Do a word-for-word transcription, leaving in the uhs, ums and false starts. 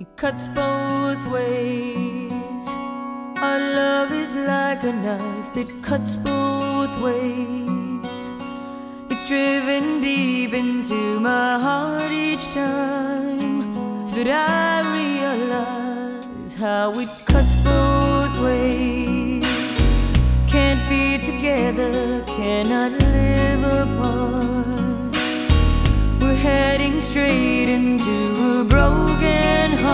It cuts both ways. Our love is like a knife that cuts both ways. It's driven deep into my heart each time that I realize how it cuts both ways. Can't be together, cannot live apart. We're heading straight into a broken heart.